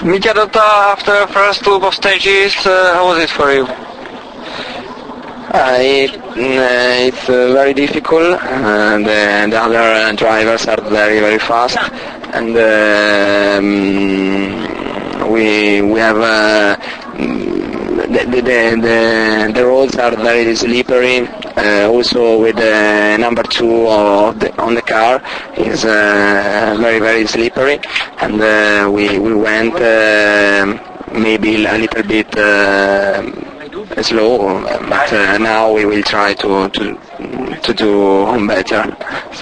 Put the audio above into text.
Mikiadota, after the first loop of stages, how was it for you? It's very difficult. The other drivers are very, very fast, and we have the roads are very slippery. Also with the number 2 on the car is very, very slippery, and we went maybe a little bit slow, but now we will try to do better.